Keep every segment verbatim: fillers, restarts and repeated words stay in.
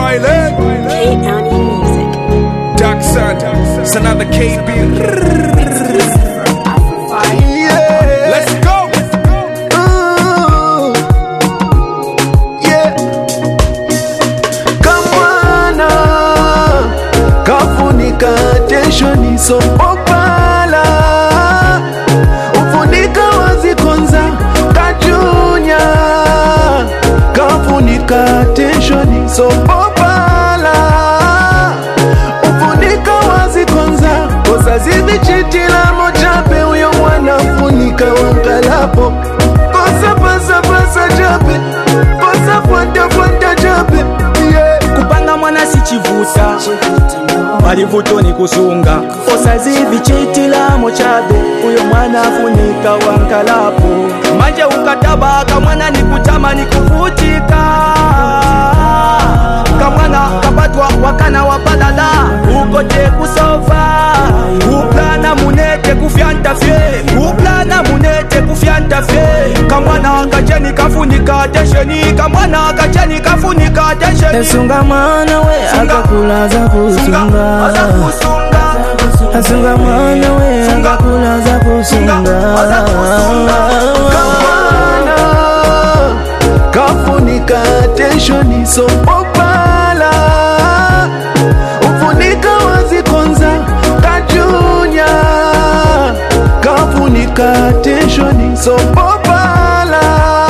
Swahili. K-Ani Music. Dark Sun. It's another K B. Yeah. Let's go. Ooh. Yeah. Kamwana kafunika tension so opala ufunika wazikonza kajunya kafunika tension so opala ufunika wazikonza kosa zivichitila mojape uyo mwana funika wankalapo kosa pasa pasa jape kosa fuanta fuanta jape yeah. Kupanga mwana sichivuta Marivuto ni kusunga kosa zivichitila mojape uyo mwana funika wankalapo manje ukatabaka mwana ni kutama ni kuvutika kamwana kapatwa wakana wapalala ukote kusova uplana munete kufyanta fye uplana munete kufyanta fye kamwana kacheni kafunika tensheni kamwana kacheni kafunika tensheni Esunga mwana we akakulaza kusunga Esunga mwana we akakulaza kusunga Kamwana kafunika tenshoni so opala ufunika wazikonza kajunya kafunika tenshoni so opala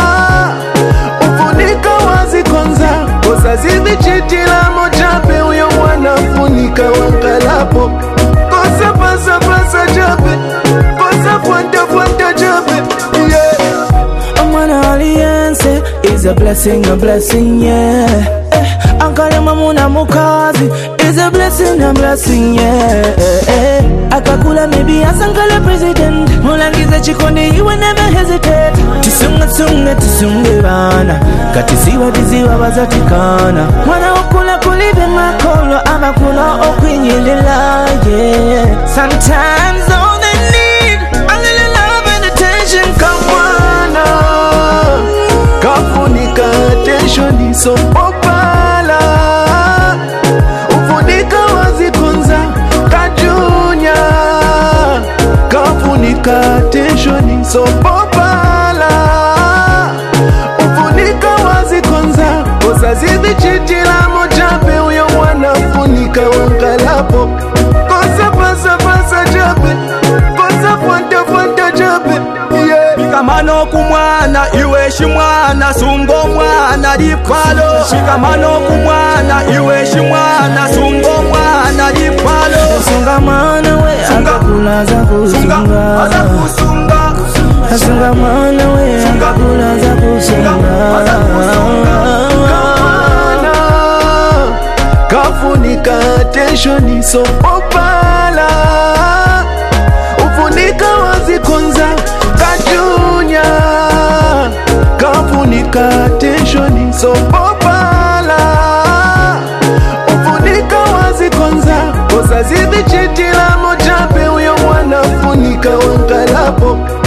ufunika wazikonza kosa zivichitila mojape uyo mwana funika wankalapo kosa pasa pasa jape kosa fuanta fuanta jape yeah. Mwana aliyense is a blessing, a blessing, yeah eh, Ankale mamuna mukazi is a blessing, a blessing, yeah eh, eh. Akakula maybe asankale president mulangiza chikondi you will never hesitate Tisunga tunga tisunge bana Katisiwa tiziwa bazatikana Mwana okula kulibe makolo amakula okwinyilila, yeah Sometimes all they need a little love and attention. Kamwana kafunika tenshoni so opala ufunika wazikonza kajunya kafunika tenshoni so opala ufunika wazikonza kosa zivichitila mojape uyo mwana funika wankalapo kosa pasa pasa jape kosa fuanta fuanta jape yeah. Shikamano kumwana iwe shimwana sungo mwana dipalo Shikamano kumwana iwe shimwana sungo mwana dipalo Esunga mwana we akakulaza kusunga Esunga mwana we akakulaza kusunga Kamwana kafunika tenshoni so opala ufunika wazikonza kajunya kafunika tenshoni so opala ufunika wazikonza kosa zivichitila mojape uyo mwana funika wankalapo